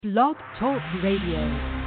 Blog Talk Radio.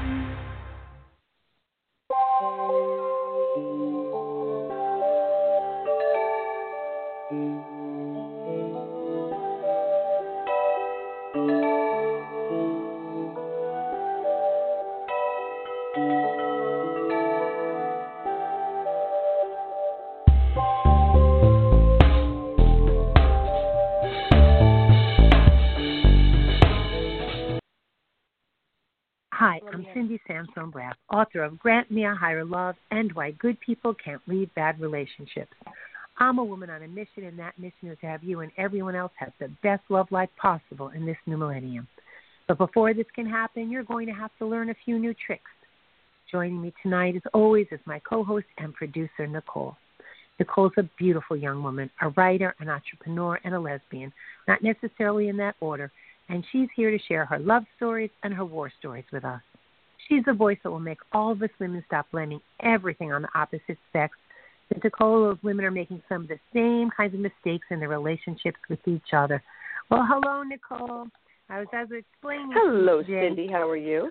Hi, I'm Cindy Sansone-Braff, author of Grant Me a Higher Love and Why Good People Can't Leave Bad Relationships. I'm a woman on a mission, and that mission is to have you and everyone else have the best love life possible in this new millennium. But before this can happen, you're going to have to learn a few new tricks. Joining me tonight, as always, is my co-host and producer, Nicole. Nicole's a beautiful young woman, a writer, an entrepreneur, and a lesbian, not necessarily in that order, and she's here to share her love stories and her war stories with us. She's the voice that will make all of us women stop blaming everything on the opposite sex. But Nicole, those women are making some of the same kinds of mistakes in their relationships with each other. Well, hello, Nicole. As I was explaining Hello, today, Cindy. How are you?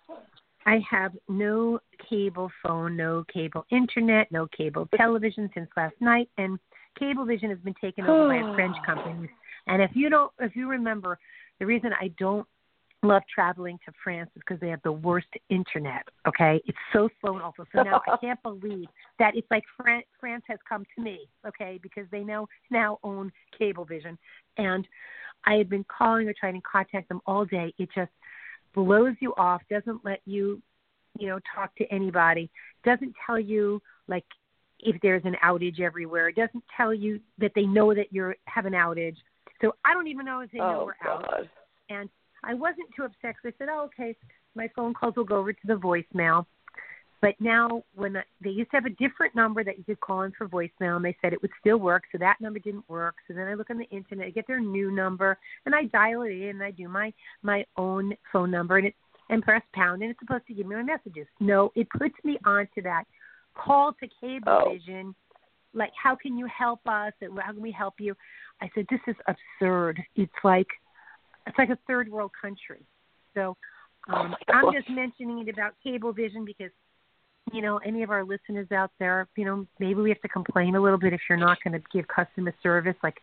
I have no cable phone, no cable internet, no cable television since last night, and Cablevision has been taken over by a French company. And if you remember, the reason I don't love traveling to France is because they have the worst internet, okay? It's so slow and awful. So now I can't believe that it's like France has come to me, okay, because they now own Cablevision. And I had been calling or trying to contact them all day. It just blows you off, doesn't let you, talk to anybody, doesn't tell you, like, if there's an outage everywhere. It doesn't tell you that they know that you have an outage. So I don't even know if they know we're out. And I wasn't too upset because I said, okay, my phone calls will go over to the voicemail. But now they used to have a different number that you could call in for voicemail, and they said it would still work, so that number didn't work. So then I look on the internet, I get their new number, and I dial it in, and I do my own phone number, and press pound, and it's supposed to give me my messages. No, it puts me onto that call to Cablevision. Like, how can you help us? How can we help you? I said, this is absurd. It's like a third world country. So I'm just mentioning it about Cablevision because, any of our listeners out there, maybe we have to complain a little bit if you're not going to give customer service. Like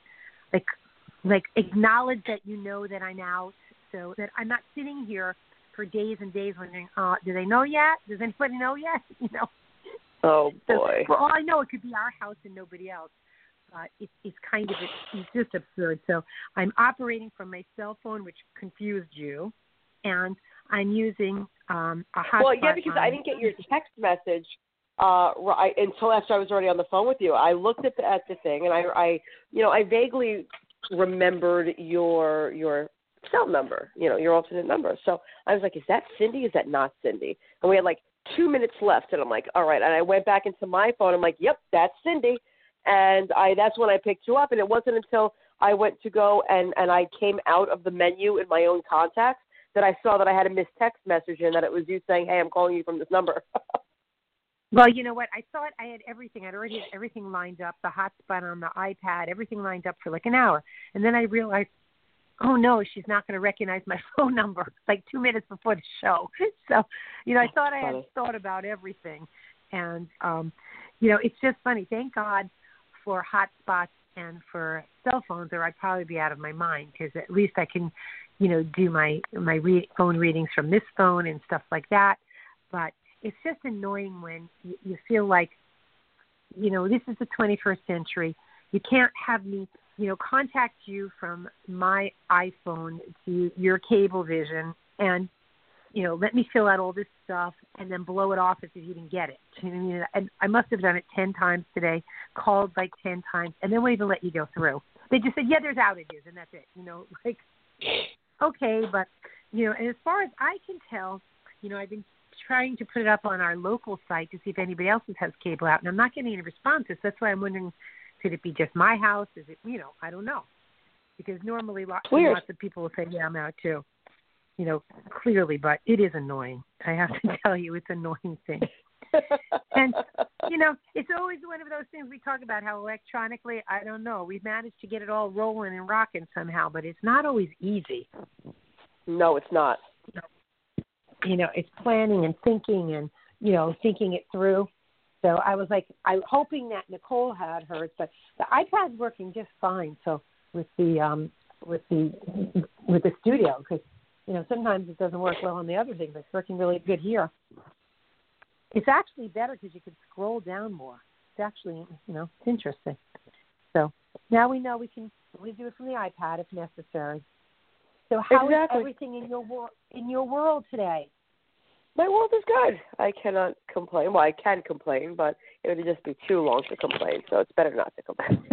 acknowledge that you know that I'm out, so that I'm not sitting here for days and days wondering, do they know yet? Does anybody know yet? Oh, boy. So, for all I know, it could be our house and nobody else. It's just absurd. So I'm operating from my cell phone, which confused you, and I'm using a hotspot. Well, yeah, because I didn't get your text message until after I was already on the phone with you. I looked at the thing, and I vaguely remembered your cell number, your alternate number. So I was like, is that Cindy? Is that not Cindy? And we had like 2 minutes left, and I'm like, all right. And I went back into my phone. I'm like, yep, that's Cindy. And that's when I picked you up. And it wasn't until I went to go and I came out of the menu in my own contacts that I saw that I had a missed text message and that it was you saying, hey, I'm calling you from this number. Well, you know what? I thought I had everything. I'd already had everything lined up, the hotspot on the iPad, everything lined up for like an hour. And then I realized, oh, no, she's not going to recognize my phone number like 2 minutes before the show. So, I thought I had thought about everything. And, it's just funny. Thank God for hotspots and for cell phones, or I'd probably be out of my mind because at least I can, do my phone readings from this phone and stuff like that. But it's just annoying when you feel like, this is the 21st century. You can't have me, contact you from my iPhone to your Cablevision and, let me fill out all this stuff and then blow it off as if you didn't get it. And I must have done it 10 times today, called like 10 times, and then won't even let you go through. They just said, yeah, there's outages, and that's it. Okay, but, and as far as I can tell, I've been trying to put it up on our local site to see if anybody else has cable out, and I'm not getting any responses. That's why I'm wondering, could it be just my house? Is it, I don't know. Because normally lots of people will say, yeah, I'm out too. Clearly, but it is annoying. I have to tell you, it's an annoying thing. And, it's always one of those things we talk about, how electronically, I don't know, we've managed to get it all rolling and rocking somehow, but it's not always easy. No, it's not. it's planning and thinking and, thinking it through. So I was like, I'm hoping that Nicole had hers, but the iPad's working just fine. So with the studio, because sometimes it doesn't work well on the other thing, but it's working really good here. It's actually better because you can scroll down more. It's actually, it's interesting. So now we know we can do it from the iPad if necessary. So how is everything in your world today? My world is good. I cannot complain. Well, I can complain, but it would just be too long to complain, so it's better not to complain.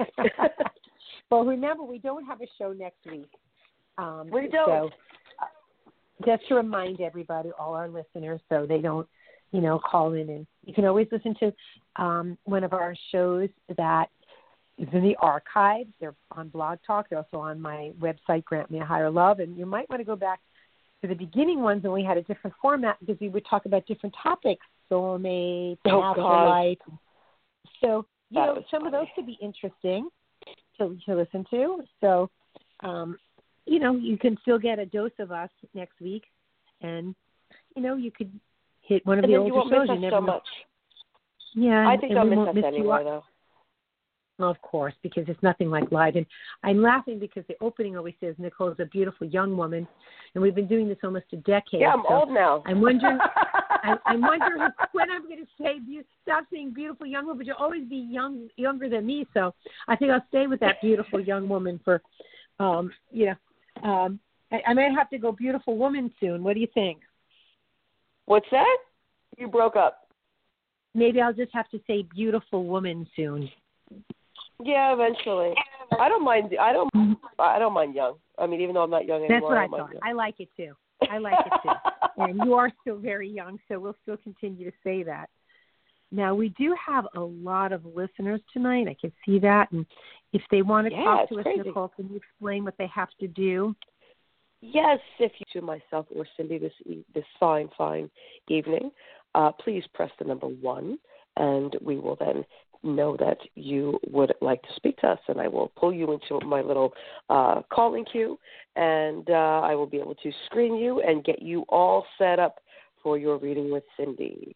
Well, remember, we don't have a show next week. We don't. So, just to remind everybody, all our listeners, so they don't, call in. And you can always listen to one of our shows that is in the archives. They're on Blog Talk. They're also on my website, Grant Me a Higher Love. And you might want to go back to the beginning ones, and we had a different format because we would talk about different topics, soulmates, afterlife. So, some of those could be interesting to listen to. So, you can still get a dose of us next week, and, you could hit one of the older shows. You never know. Yeah, I think I'll miss us anyway, though. Of course, because it's nothing like live. And I'm laughing because the opening always says Nicole's a beautiful young woman, and we've been doing this almost a decade. Yeah, I'm old now. I'm wondering, I'm wondering when I'm going to say stop saying beautiful young woman, but you'll always be younger than me. So I think I'll stay with that beautiful young woman for, I might have to go beautiful woman soon. What do you think? What's that? You broke up. Maybe I'll just have to say beautiful woman soon. Yeah, eventually. I don't mind young. I mean, even though I'm not young anymore. That's what I thought. I like it too. And you are still very young, so we'll still continue to say that. Now, we do have a lot of listeners tonight. I can see that. And if they want to talk to us, crazy. Nicole, can you explain what they have to do? Yes, if you to myself or Cindy this fine evening, please press the number 1, and we will then know that you would like to speak to us, and I will pull you into my little calling queue, and I will be able to screen you and get you all set up for your reading with Cindy.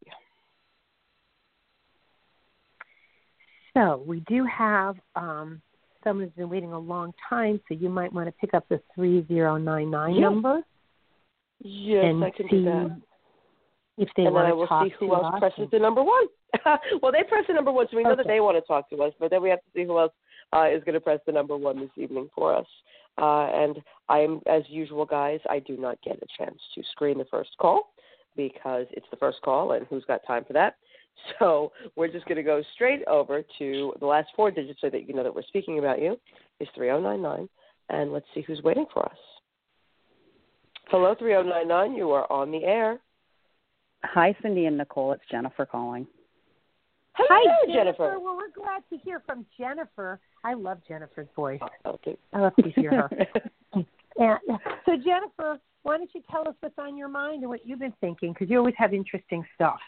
So we do have someone who's been waiting a long time, so you might want to pick up the 3099 number. Yes, and I can do that. If they want to talk to us. And then I will see who else presses the number 1. Well, they press the number 1, so we know that they want to talk to us, but then we have to see who else is going to press the number 1 this evening for us. And I am, as usual, guys, I do not get a chance to screen the first call because it's the first call, and who's got time for that? So we're just going to go straight over to the last 4 digits so that you know that we're speaking about you is 3099, and let's see who's waiting for us. Hello, 3099, you are on the air. Hi, Cindy and Nicole. It's Jennifer calling. Hi, Jennifer. Well, we're glad to hear from Jennifer. I love Jennifer's voice. Okay. I love to hear her. And so, Jennifer, why don't you tell us what's on your mind and what you've been thinking? Because you always have interesting stuff.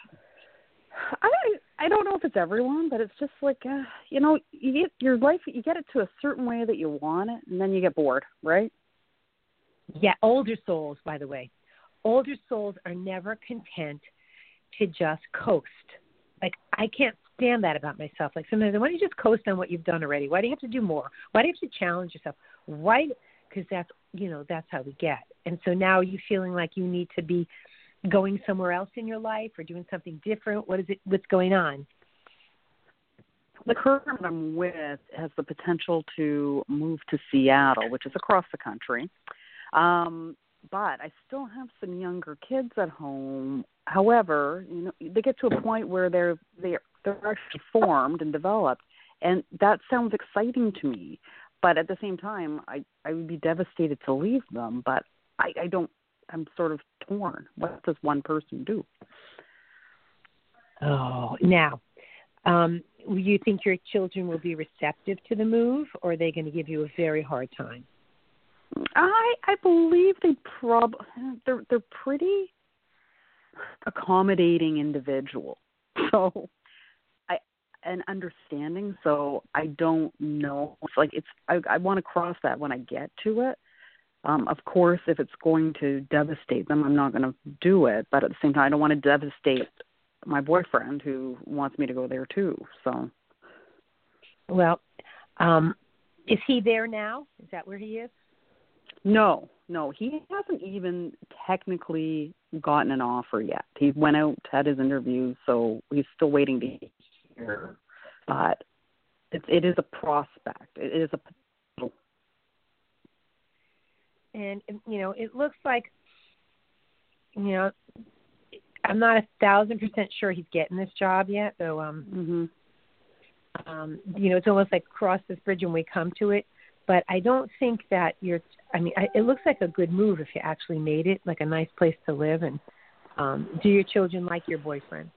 I don't know if it's everyone, but it's just like, you get your life, you get it to a certain way that you want it, and then you get bored, right? Yeah, older souls, by the way. Older souls are never content to just coast. Like, I can't stand that about myself. Like, sometimes, why don't you just coast on what you've done already? Why do you have to do more? Why do you have to challenge yourself? Why? Because that's how we get. And so now you're feeling like you need to be going somewhere else in your life or doing something different. What's going on? The current I'm with has the potential to move to Seattle, which is across the country. But I still have some younger kids at home. However, they get to a point where they're actually formed and developed, and that sounds exciting to me. But at the same time, I would be devastated to leave them. But I don't. I'm sort of torn. What does one person do? Oh, now, you think your children will be receptive to the move, or are they going to give you a very hard time? I believe they're pretty accommodating individual, so and understanding. So I don't know. It's like I want to cross that when I get to it, Of course, if it's going to devastate them, I'm not going to do it. But at the same time, I don't want to devastate my boyfriend who wants me to go there too. So, Well, is he there now? Is that where he is? no, he hasn't even technically gotten an offer yet. He went out, had his interview, so he's still waiting to hear. But it is a prospect. It is a potential. And, it looks like, I'm not 1,000% sure he's getting this job yet. So, it's almost like cross this bridge when we come to it. But I don't think that it looks like a good move if you actually made it, like a nice place to live. And do your children like your boyfriend?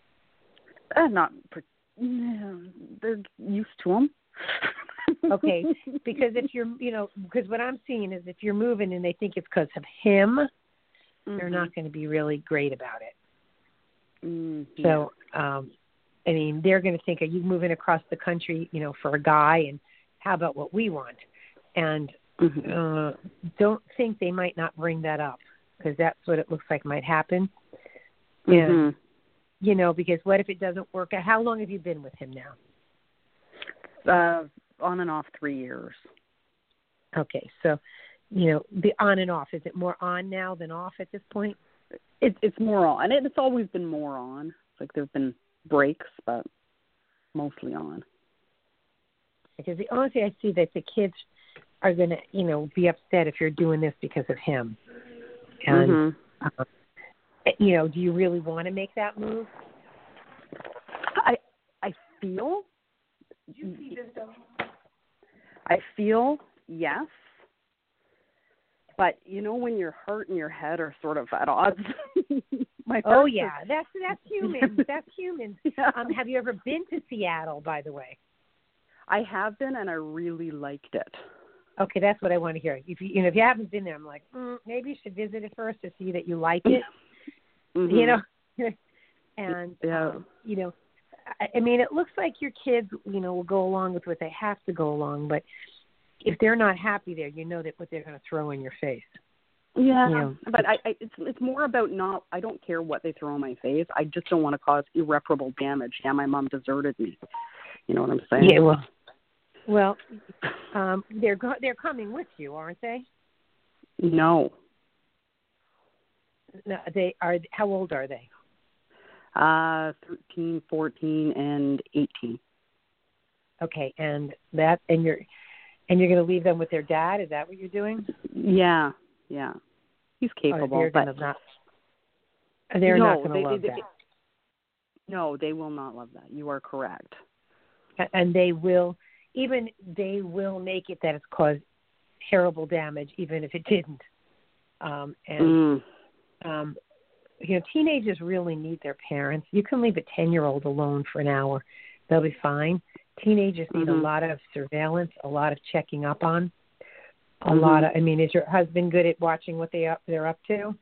They're used to him. Okay, because if you're, because what I'm seeing is if you're moving and they think it's because of him, they're not going to be really great about it. So, they're going to think, are you moving across the country, for a guy, and how about what we want? And don't think they might not bring that up, because that's what it looks like might happen. And, because what if it doesn't work out? How long have you been with him now? On and off 3 years. Okay, so, the on and off, is it more on now than off at this point? It's more on. It's always been more on. It's like there have been breaks, but mostly on. Because the only thing I see that the kids are going to, be upset if you're doing this because of him. And, do you really want to make that move? I feel. I feel yes. But when your heart and your head are sort of at odds. That's human. That's human. Yeah. Have you ever been to Seattle, by the way? I have been, and I really liked it. Okay, that's what I want to hear. If you haven't been there, I'm like, maybe you should visit it first to see that you like it. And it looks like your kids, will go along with what they have to go along, but if they're not happy there, that what they're going to throw in your face. Yeah, but it's more about I don't care what they throw in my face. I just don't want to cause irreparable damage. Yeah, my mom deserted me. You know what I'm saying? Yeah, well, they're coming with you, aren't they? No. No, they are. How old are they? 13, 14, and 18. Okay, and you're going to leave them with their dad? Is that what you're doing? Yeah. He's capable, they're not going to love that. No, they will not love that. You are correct. And they will make it that it's caused terrible damage, even if it didn't. Teenagers really need their parents. You can leave a 10-year-old alone for an hour. They'll be fine. Teenagers need a lot of surveillance, a lot of checking up on, a lot of, is your husband good at watching what they're up to?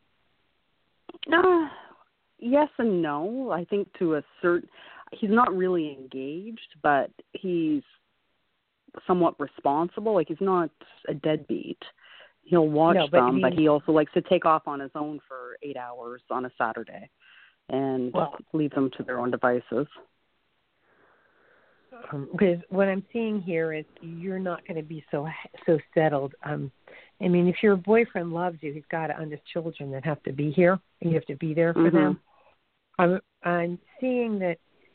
Yes and no. I think he's not really engaged, but he's somewhat responsible. Like, he's not a deadbeat. He'll watch them, but he also likes to take off on his own for 8 hours on a Saturday and leave them to their own devices. Because what I'm seeing here is you're not going to be so settled. If your boyfriend loves you, he's got to understand children that have to be here, and you have to be there for them. I'm seeing that,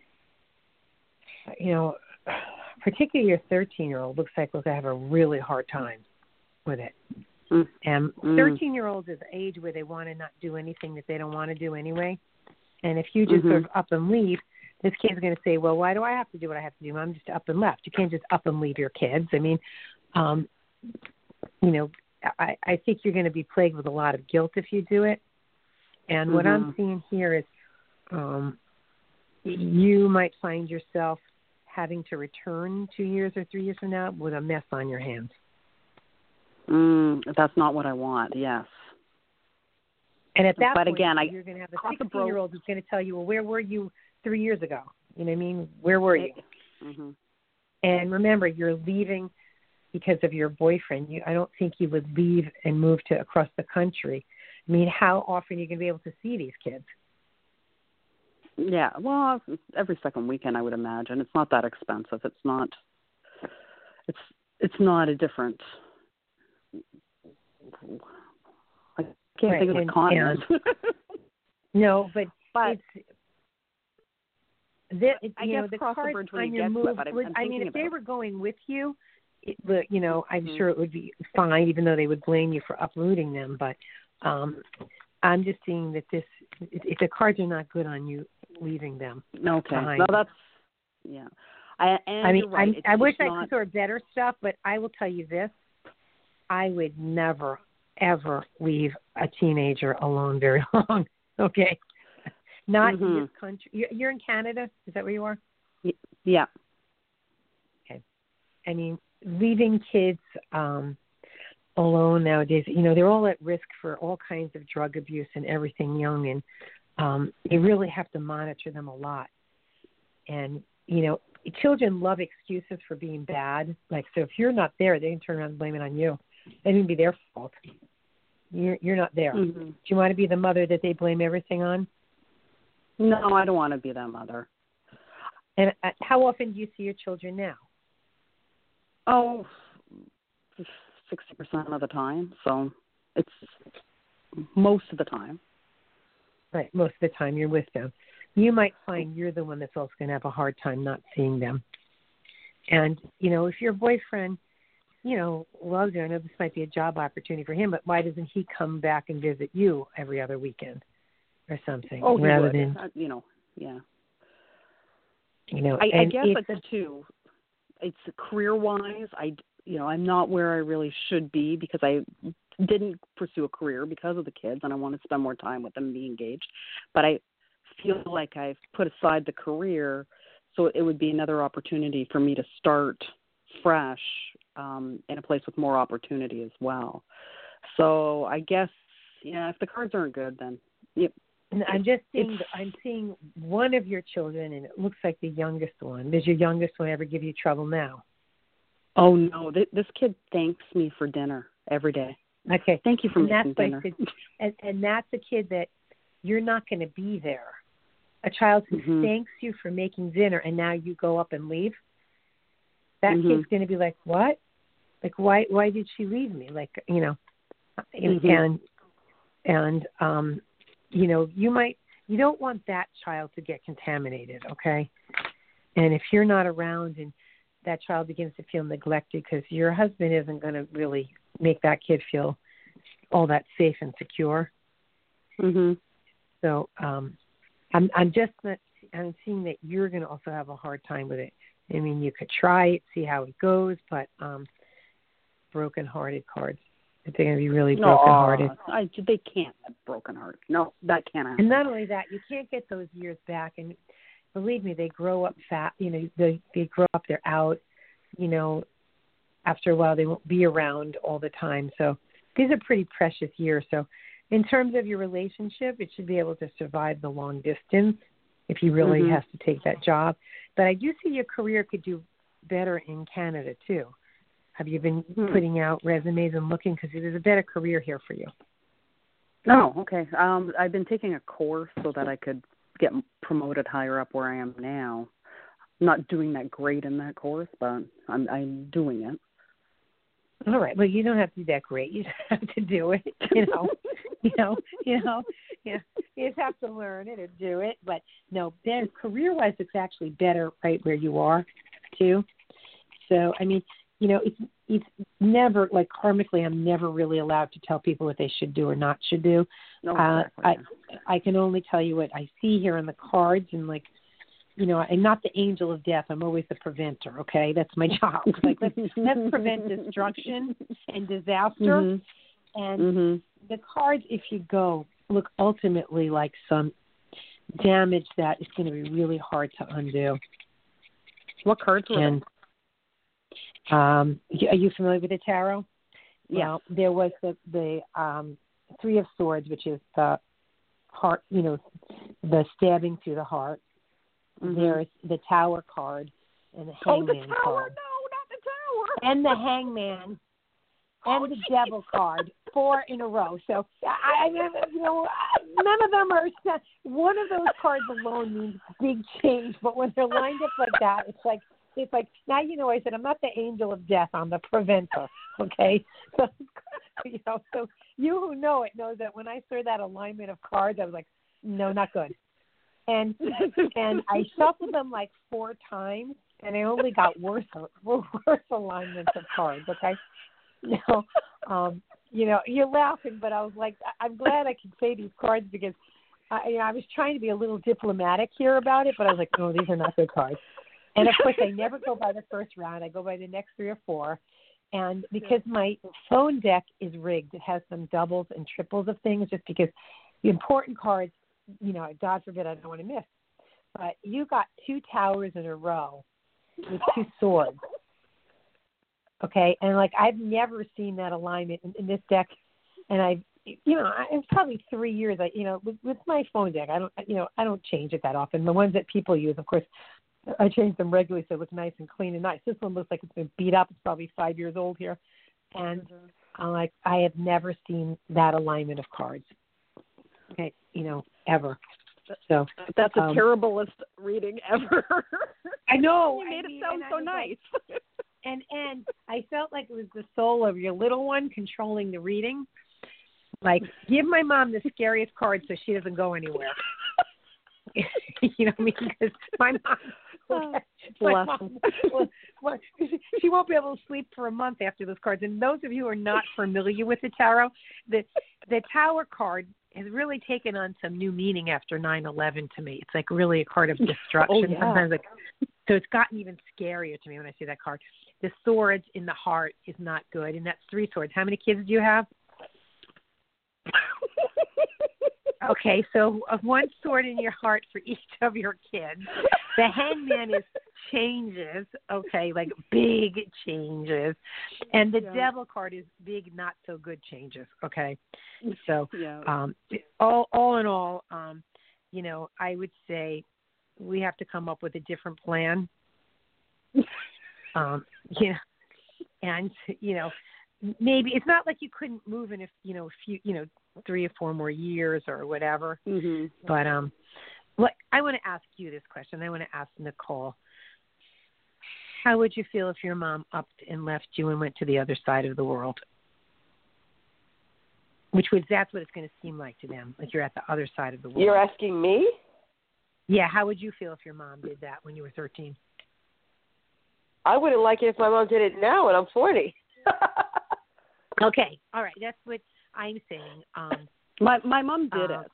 particularly your 13-year-old looks like we'll have a really hard time with it. And 13-year-olds is the age where they want to not do anything that they don't want to do anyway. And if you just sort of up and leave, this kid's going to say, well, why do I have to do what I have to do? I'm just up and left. You can't just up and leave your kids. I think you're going to be plagued with a lot of guilt if you do it. And what I'm seeing here is you might find yourself having to return 2 years or 3 years from now with a mess on your hands. That's not what I want, yes. And at that point, again, you're going to have a 16-year-old who's going to tell you, well, where were you 3 years ago? You know what I mean? Where were you? And remember, you're leaving because of your boyfriend. I don't think you would leave and move to across the country. I mean, how often are you going to be able to see these kids? Yeah, well, every second weekend, I would imagine. It's not that expensive. It's not a different. I can't think of the continent. No, but it's. I guess the cross the cards bridge when on you your get move. to it, but I mean, if they were going with you, I'm Mm-hmm. sure it would be fine, even though they would blame you for uprooting them. But I'm just seeing that if the cards are not good on you leaving them. Okay. Behind. Well, that's yeah. I mean, you're right. I wish I not... could sort of better stuff, but I will tell you this: I would never, ever leave a teenager alone very long. Okay. Not in this country. You're in Canada? Is that where you are? Yeah. Okay. I mean, leaving kids alone nowadays, they're all at risk for all kinds of drug abuse and everything young, and you really have to monitor them a lot. And, children love excuses for being bad. Like, so if you're not there, they can turn around and blame it on you. It wouldn't be their fault. You're not there. Mm-hmm. Do you want to be the mother that they blame everything on? No, I don't want to be that mother. And how often do you see your children now? Oh, 60% of the time. So it's most of the time. Right, most of the time you're with them. You might find you're the one that's also going to have a hard time not seeing them. And, if your boyfriend, loves you, I know this might be a job opportunity for him, but why doesn't he come back and visit you every other weekend or something? Oh, rather he would. than, yeah. I guess it's too. It's career-wise, I'm not where I really should be because I didn't pursue a career because of the kids, and I want to spend more time with them and be engaged. But I feel like I've put aside the career, so it would be another opportunity for me to start fresh in a place with more opportunity as well. So I guess, if the cards aren't good, then yep. I'm just seeing. I'm seeing one of your children, and it looks like the youngest one. Does your youngest one ever give you trouble now? Oh no, this kid thanks me for dinner every day. Okay, thank you for making dinner. And that's a kid that you're not going to be there. A child who thanks you for making dinner, and now you go up and leave. That kid's going to be like, what? Like, why did she leave me? Like, you don't want that child to get contaminated, okay? And if you're not around and that child begins to feel neglected because your husband isn't going to really make that kid feel all that safe and secure. So I'm seeing that you're going to also have a hard time with it. I mean, you could try it, see how it goes, but broken-hearted cards. They're going to be really broken-hearted. They can't have broken-hearted. No, that can't happen. And not only that, you can't get those years back. And believe me, they grow up fat. They grow up, they're out. After a while, they won't be around all the time. So these are pretty precious years. So in terms of your relationship, it should be able to survive the long distance if he really has to take that job. But I do see your career could do better in Canada, too. Have you been putting out resumes and looking? Because there's a better career here for you. Oh, okay. I've been taking a course so that I could get promoted higher up where I am now. I'm not doing that great in that course, but I'm doing it. All right. Well, you don't have to do that great. You just have to do it. You just have to learn it and do it. But no, then career-wise, it's actually better right where you are, too. So, I mean, it's never, like karmically, I'm never really allowed to tell people what they should do or not should do. No, exactly. I can only tell you what I see here on the cards, and I'm not the angel of death. I'm always the preventer. Okay, that's my job. Like let's prevent destruction and disaster. And the cards, if you go, look ultimately like some damage that is going to be really hard to undo. What cards were they? Are you familiar with the tarot? Yeah. Well, there was the Three of Swords, which is the heart, the stabbing through the heart. There's the Tower card and the Hangman card. No, not the Tower. and the Hangman and the Devil card 4 in a row. So none of them are. One of those cards alone means big change, but when they're lined up like that, it's like now I said I'm not the angel of death. I'm the preventer. Okay, so so you who know it knows that when I saw that alignment of cards, I was like, no, not good. And I shuffled them like 4 times, and I only got worse alignments of cards. Okay. You're laughing, but I was like, I'm glad I could say these cards because I was trying to be a little diplomatic here about it, but I was like, no, these are not good cards. And, of course, I never go by the first round. I go by the next 3 or 4. And because my phone deck is rigged, it has some doubles and triples of things just because the important cards, God forbid, I don't want to miss. But you got 2 towers in a row with 2 swords. Okay, and I've never seen that alignment in this deck, and it's probably 3 years. With my phone deck, I don't change it that often. The ones that people use, of course, I change them regularly so it looks nice and clean and nice. This one looks like it's been beat up. It's probably 5 years old here, and I have never seen that alignment of cards. Okay, ever. So that's the terriblest reading ever. I know. You made it sound so nice. And I felt like it was the soul of your little one controlling the reading. Give my mom the scariest card so she doesn't go anywhere. You know what I mean? Because my mom, she won't be able to sleep for a month after those cards. And those of you who are not familiar with the tarot, the Tower card has really taken on some new meaning after 9/11 to me. It's really a card of destruction. Sometimes so it's gotten even scarier to me when I see that card. The swords in the heart is not good, and that's 3 swords. How many kids do you have? Okay, so 1 sword in your heart for each of your kids. The Hangman is changes, okay, big changes. And the Devil card is big, not so good changes, okay? So all in all, I would say we have to come up with a different plan. And maybe it's not like you couldn't move in a few 3 or 4 more years or whatever. Mm-hmm. But I want to ask you this question. I want to ask Nicole. How would you feel if your mom upped and left you and went to the other side of the world? That's what it's going to seem like to them, like you're at the other side of the world. You're asking me? Yeah. How would you feel if your mom did that when you were 13? I wouldn't like it if my mom did it now and I'm 40. Okay. All right. That's what I'm saying. My mom did it.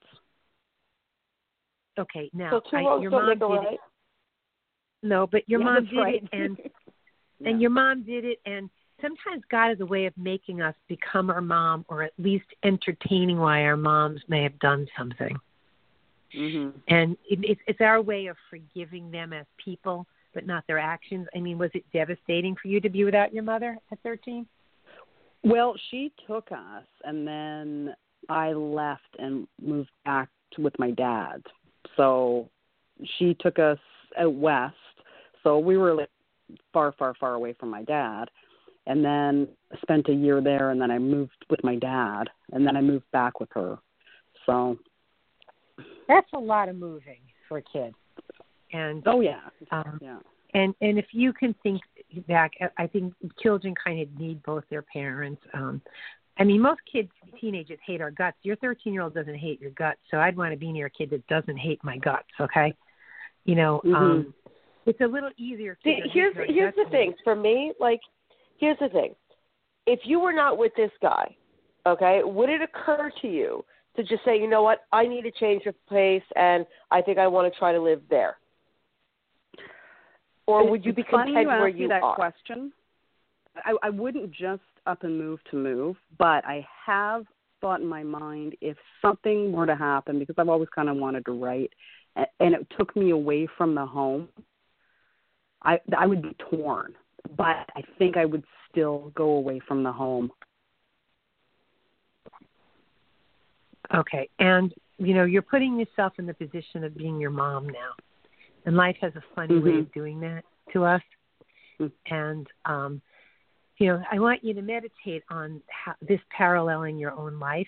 Okay. Now, so 2 wrongs your don't mom make a did right? it. No, but your mom did right. it, and your mom did it, and sometimes God has a way of making us become our mom, or at least entertaining why our moms may have done something. Mm-hmm. And it's our way of forgiving them as people, but not their actions. I mean, was it devastating for you to be without your mother at 13? Well, she took us, and then I left and moved back with my dad. So she took us out west. So we were far, far, far away from my dad. And then spent a year there, and then I moved with my dad, and then I moved back with her. So that's a lot of moving for a kid. And And if you can think back, I think children kind of need both their parents. I mean, most teenagers hate our guts. Your 13-year-old doesn't hate your guts, so I'd want to be near a kid that doesn't hate my guts. Okay, it's a little easier. Here's the thing for me. Here's the thing: if you were not with this guy, okay, would it occur to you to just say, you know what, I need to change of place, and I think I want to try to live there? Or would you be content where you that are? Question. I wouldn't just up and move to move, but I have thought in my mind if something were to happen, because I've always kind of wanted to write, and it took me away from the home, I would be torn. But I think I would still go away from the home. Okay. And, you're putting yourself in the position of being your mom now. And life has a funny way of doing that to us. Mm-hmm. And I want you to meditate on how, this paralleling your own life,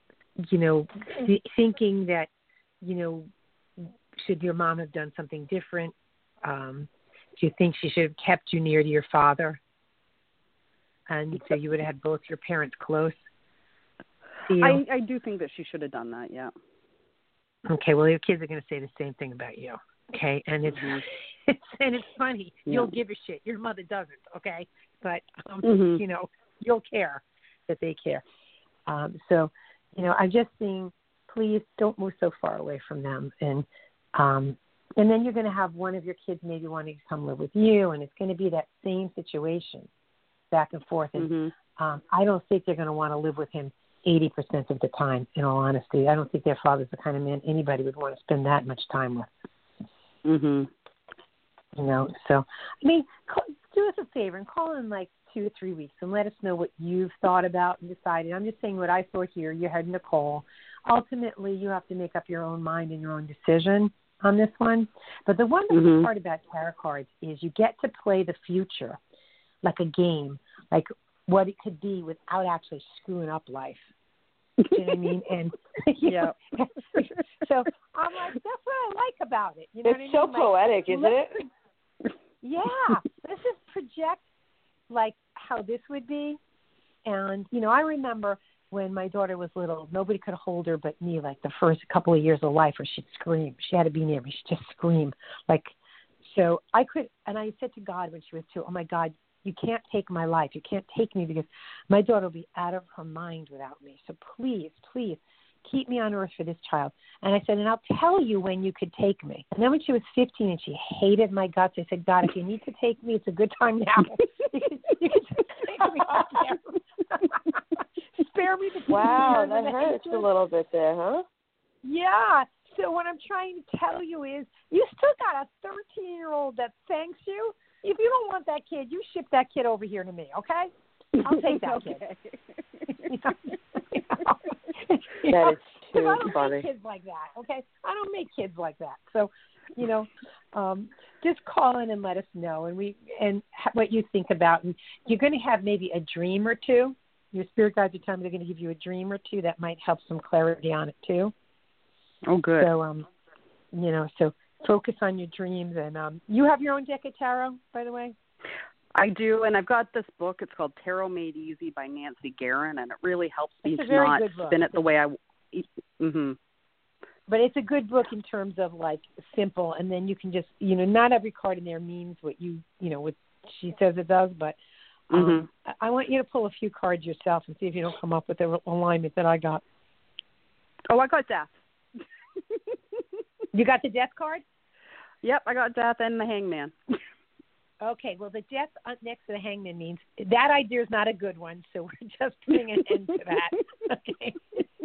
thinking that, should your mom have done something different? Do you think she should have kept you near to your father? And so you would have had both your parents close to you? I do think that she should have done that, yeah. Okay, well, your kids are going to say the same thing about you, okay? And it's it's funny. Yeah. You'll give a shit. Your mother doesn't, okay? But, you'll care that they care. I'm just saying, please don't move so far away from them. And then you're going to have one of your kids maybe wanting to come live with you, and it's going to be that same situation back and forth. And I don't think they're going to want to live with him 80% of the time, in all honesty. I don't think their father's the kind of man anybody would want to spend that much time with. So, do us a favor and call in like 2 or 3 weeks and let us know what you've thought about and decided. I'm just saying what I saw here. You had Nicole. Ultimately, you have to make up your own mind and your own decision on this one. But the wonderful part about tarot cards is you get to play the future like a game, like what it could be without actually screwing up life. You know what I mean? And so I'm like, that's what I like about it. You know it's so poetic, isn't it? Yeah. Let's just project like how this would be. And, I remember when my daughter was little, nobody could hold her but me, like the first couple of years of life, or she'd scream. She had to be near me. She'd just scream. So I could, and I said to God when she was 2, oh my God, you can't take my life. You can't take me because my daughter will be out of her mind without me. So please, please keep me on earth for this child. And I said, and I'll tell you when you could take me. And then when she was 15 and she hated my guts, I said, God, if you need to take me, it's a good time now. you can take me off there. Spare me the Wow, that hurts a little bit there, huh? Yeah. So what I'm trying to tell you is you still got a 13-year-old that thanks you. If you don't want that kid, you ship that kid over here to me, okay? I'll take that kid. That is too I don't funny. make kids like that, okay? I don't make kids like that. So, just call in and let us know, and what you think about. And you're going to have maybe a dream or two. Your spirit guides are telling me they're going to give you a dream or two that might help some clarity on it too. Oh, good. So, so focus on your dreams. And you have your own deck of tarot, by the way? I do, and I've got this book. It's called Tarot Made Easy by Nancy Guerin, and it really helps me to not spin it the way I But it's a good book in terms of, like, simple, and then you can just, not every card in there means what what she says it does, but I want you to pull a few cards yourself and see if you don't come up with the alignment that I got. Oh, I got death. You got the death card? Yep, I got death and the hangman. Okay, well, the death next to the hangman means that idea is not a good one, so we're just putting an end to that. Okay.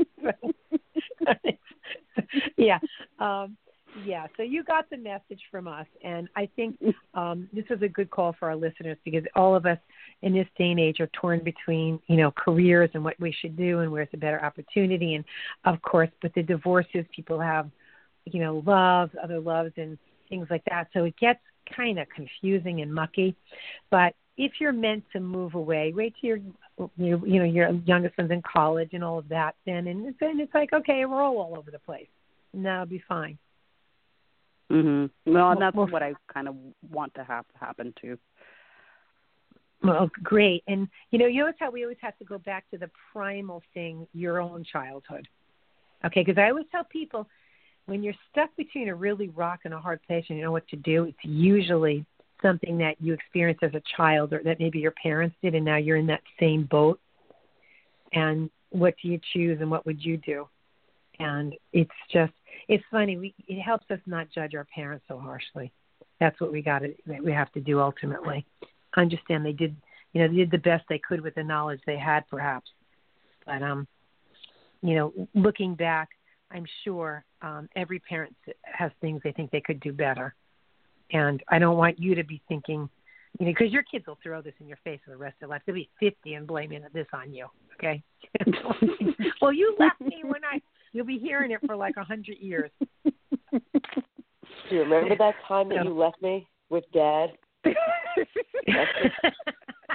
So you got the message from us, and I think this is a good call for our listeners because all of us in this day and age are torn between, careers and what we should do and where's a better opportunity. And, of course, with the divorces, people have, loves, other loves, and things like that. So it gets kind of confusing and mucky. But if you're meant to move away, wait till your youngest one's in college and all of that, then it's like, okay, we're all over the place. And that'll be fine. Well, and that's what I kind of want to have happen too. Well, great. And, notice how we always have to go back to the primal thing, your own childhood. Okay, because I always tell people, when you're stuck between a really rock and a hard place and you know what to do, it's usually something that you experienced as a child or that maybe your parents did, and now you're in that same boat. And what do you choose and what would you do? And it's funny. It helps us not judge our parents so harshly. That's what we have to do ultimately. Understand they did the best they could with the knowledge they had, perhaps. But looking back, I'm sure every parent has things they think they could do better. And I don't want you to be thinking, because your kids will throw this in your face for the rest of their life. They'll be 50 and blaming this on you, okay? Well, you left me you'll be hearing it for like 100 years. Do you remember that time that you left me with Dad?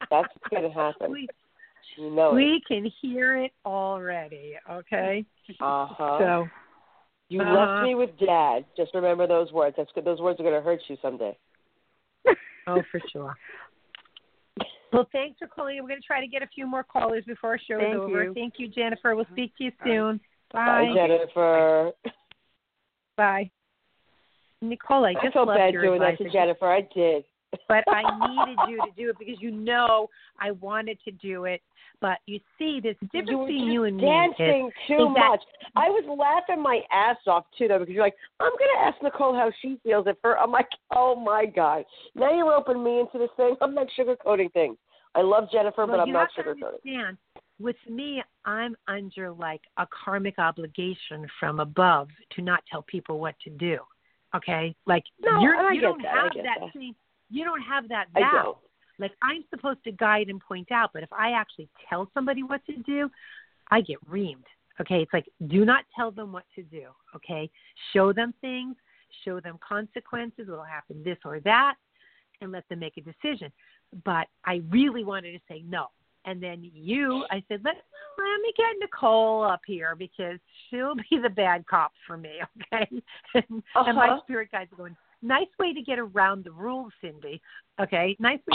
That's what's going to happen. You know we can hear it already, okay? Uh-huh. So you left me with Dad. Just remember those words. That's good. Those words are going to hurt you someday. Oh, for sure. Well, thanks for calling. We're going to try to get a few more callers before our show is over. Thank you, Jennifer. We'll speak to you soon. Bye. Bye, Jennifer. Bye. Nicole, I just felt loved bad your doing advice. that to Jennifer. I did. But I needed you to do it because I wanted to do it. But you see, there's a difference between you and me. Dancing too much. I was laughing my ass off too, though, because you're like, I'm going to ask Nicole how she feels at first. I'm like, oh my God! Now you're roping me into this thing. I'm not sugarcoating things. I love Jennifer, but I'm not sugarcoating. Understand. With me, I'm under like a karmic obligation from above to not tell people what to do. Okay, like you don't have that thing. You don't have that vow. Like, I'm supposed to guide and point out, but if I actually tell somebody what to do, I get reamed. Okay, it's like, do not tell them what to do. Okay, show them things, show them consequences, what will happen, this or that, and let them make a decision. But I really wanted to say no. And then I said, let me get Nicole up here because she'll be the bad cop for me, okay? And my spirit guides are going, nice way to get around the rules, Cindy. Okay, nice way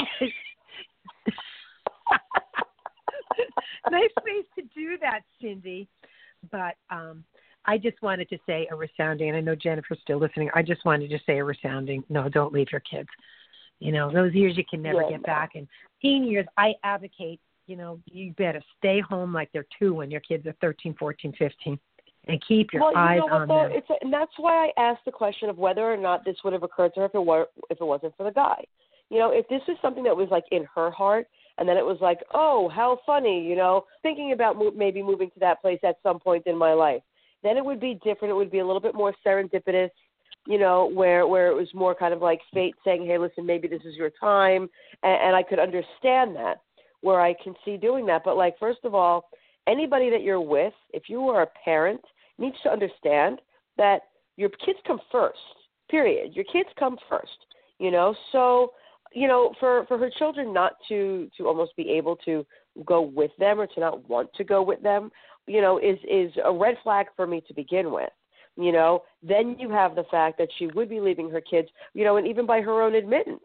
to do that, Cindy. But I just wanted to say a resounding, and I know Jennifer's still listening, I just wanted to say a resounding, no, don't leave your kids. You know, those years you can never get back. And teen years, I advocate, you better stay home like they're 2 when your kids are 13, 14, 15. And keep your eyes on them. And that's why I asked the question of whether or not this would have occurred to her if it wasn't for the guy. If this was something that was like in her heart, and then it was like, oh, how funny, thinking about maybe moving to that place at some point in my life, then it would be different. It would be a little bit more serendipitous, where it was more kind of like fate saying, hey, listen, maybe this is your time, and I could understand that, where I can see doing that. But like, first of all, anybody that you're with, if you are a parent, needs to understand that your kids come first, period. Your kids come first, So, for her children not to almost be able to go with them or to not want to go with them, is a red flag for me to begin with. Then you have the fact that she would be leaving her kids, and even by her own admittance,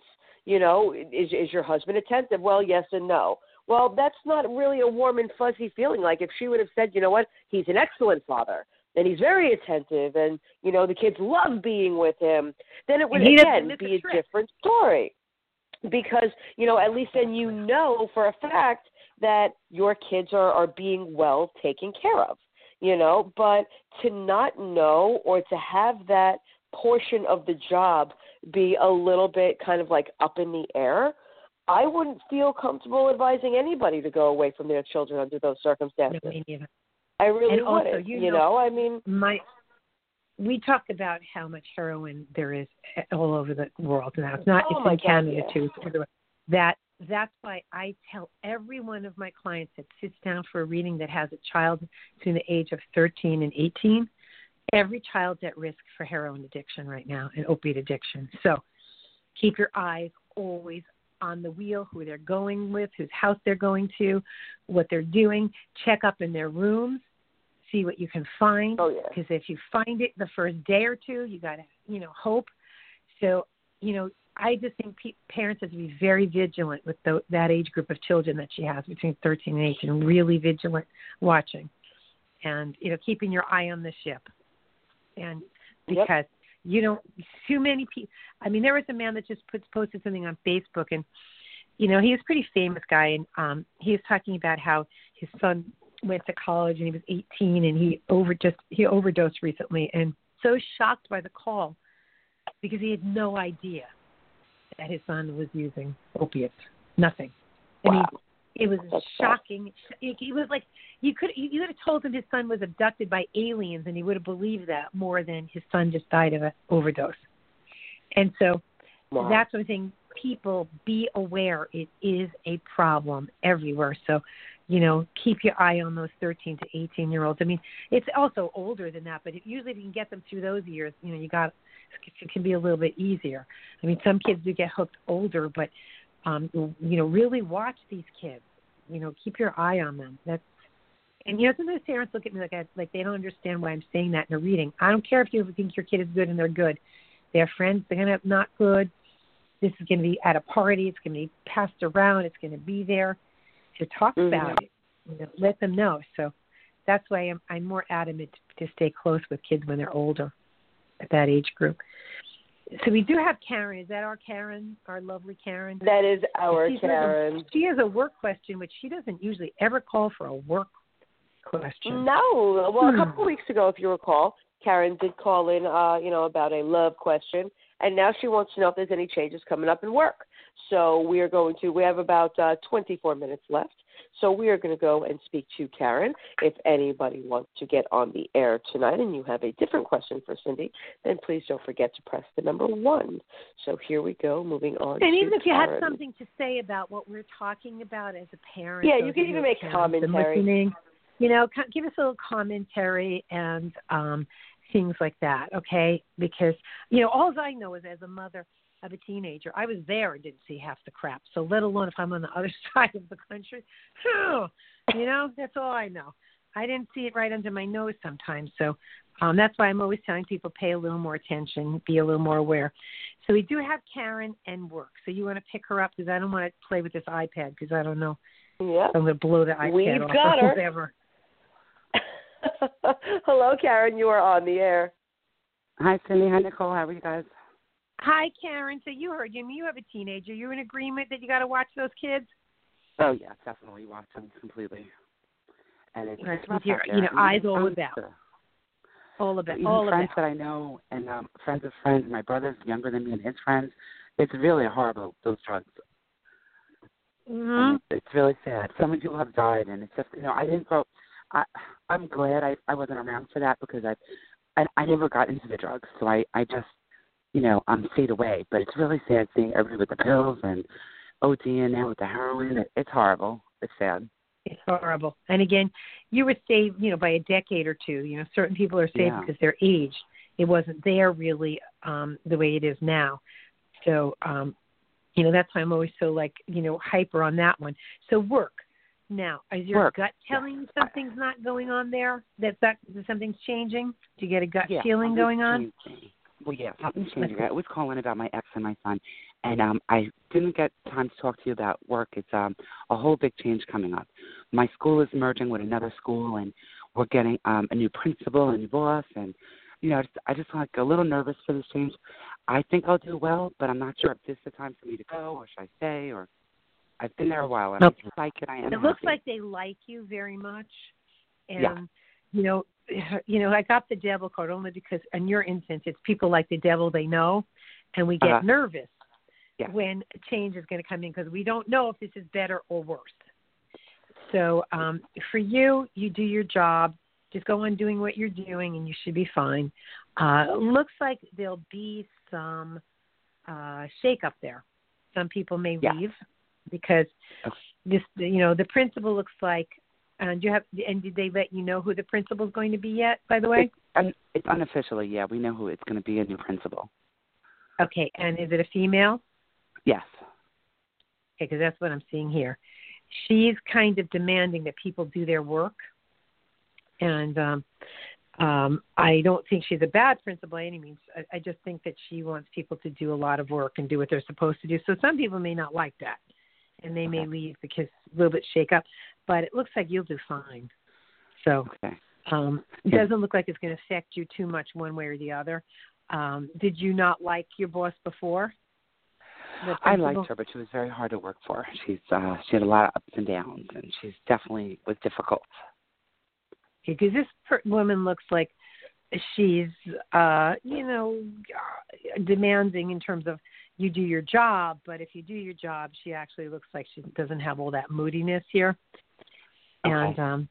is your husband attentive? Well, yes and no. Well, that's not really a warm and fuzzy feeling. Like if she would have said, you know what, he's an excellent father, and he's very attentive, and, the kids love being with him, then it would, again, be a different story. Because, at least then for a fact that your kids are being well taken care of, But to not know or to have that portion of the job be a little bit kind of like up in the air, I wouldn't feel comfortable advising anybody to go away from their children under those circumstances. No, me neither. I really wouldn't. Also, we talk about how much heroin there is all over the world now. It's not. It's in Canada too. That's why I tell every one of my clients that sits down for a reading that has a child between the age of 13 and 18. Every child's at risk for heroin addiction right now and opiate addiction. So keep your eyes always on the wheel, who they're going with, whose house they're going to, what they're doing. Check up in their rooms, see what you can find. Because if you find it the first day or two, you got to, hope. So, I just think parents have to be very vigilant with that age group of children that she has between 13 and 18, really vigilant watching and, keeping your eye on the ship. And because too many people. I mean, there was a man that just posted something on Facebook, and he was a pretty famous guy, and he was talking about how his son went to college and he was 18, and he overdosed recently, and so shocked by the call because he had no idea that his son was using opiates. Nothing. I mean, it was shocking. It was like you could have told him his son was abducted by aliens, and he would have believed that more than his son just died of an overdose. And so that's one thing. People, be aware. It is a problem everywhere. So, keep your eye on those 13 to 18-year-olds. I mean, it's also older than that, but usually if you can get them through those years, it can be a little bit easier. I mean, some kids do get hooked older, but Really watch these kids. Keep your eye on them. And sometimes parents look at me like they don't understand why I'm saying that in a reading. I don't care if you think your kid is good and they're good. Their friends, they're going to not good. This is going to be at a party. It's going to be passed around. It's going to be there. To talk about it, let them know. So that's why I'm more adamant to stay close with kids when they're older, at that age group. So we do have Karen. Is that our Karen, our lovely Karen? That is our Karen. She has a work question, which she doesn't usually ever call for a work question. No. Well, a couple of weeks ago, if you recall, Karen did call in, about a love question, and now she wants to know if there's any changes coming up in work. So we have about 24 minutes left. So we are going to go and speak to Karen. If anybody wants to get on the air tonight and you have a different question for Cindy, then please don't forget to press the number 1. So here we go, moving on. And even if you Karen. have something to say about what we're talking about as a parent. Yeah, you can even make commentary. Give us a little commentary and things like that, okay? Because, all I know is as a mother of a teenager, I was there and didn't see half the crap. So let alone if I'm on the other side of the country, that's all I know. I didn't see it right under my nose sometimes. So that's why I'm always telling people pay a little more attention, be a little more aware. So we do have Karen and work. So you want to pick her up because I don't want to play with this iPad because I don't know. Yeah. I'm going to blow the iPad We've off got or her. whatever. Hello, Karen. You are on the air. Hi, Cindy. Hi, Nicole. How are you guys? Hi, Karen. So you heard you have a teenager. You're in agreement that you got to watch those kids? Oh, yeah, definitely. Watch them completely. And it's right. rough With your, out there. eyes all about. Friends that I know and friends of friends, my brother's younger than me and his friends, it's really horrible, those drugs. Mm-hmm. It's really sad. So many people have died, and it's just, I didn't grow. I'm glad I wasn't around for that because I never got into the drugs, so I just, stayed away. But it's really sad seeing everybody with the pills and ODing now with the heroin. It's horrible. It's sad. It's horrible. And again, you were saved, by a decade or two. Certain people are saved because their age. It wasn't there really the way it is now. So, that's why I'm always so hyper on that one. So work. Now, is your gut telling you something's not going on there? That something's changing? Do you get a gut feeling going on? Well, yeah, something's changing. I was calling about my ex and my son, and I didn't get time to talk to you about work. It's a whole big change coming up. My school is merging with another school, and we're getting a new principal, a new boss, and I just a little nervous for this change. I think I'll do well, but I'm not sure if this is the time for me to go, or should I stay, or I've been there a while, and I like it. I am. It looks like they like you very much, and I got the devil card only because in your instance, it's people like the devil they know, and we get nervous when a change is going to come in because we don't know if this is better or worse. So for you, you do your job. Just go on doing what you're doing, and you should be fine. Looks like there'll be some shake up there. Some people may leave because this, the principal looks like. And did they let you know who the principal is going to be yet? By the way, it's unofficially. Yeah, we know who it's going to be. A new principal. Okay, and is it a female? Yes. Okay, because that's what I'm seeing here. She's kind of demanding that people do their work, and I don't think she's a bad principal by any means. I just think that she wants people to do a lot of work and do what they're supposed to do. So some people may not like that, and they may leave because a little bit shake up. But it looks like you'll do fine. So it doesn't look like it's going to affect you too much one way or the other. Did you not like your boss before? I liked her, but she was very hard to work for. She had a lot of ups and downs, and she's definitely was difficult. Because this woman looks like she's, demanding in terms of you do your job, but if you do your job, she actually looks like she doesn't have all that moodiness here. Okay. And,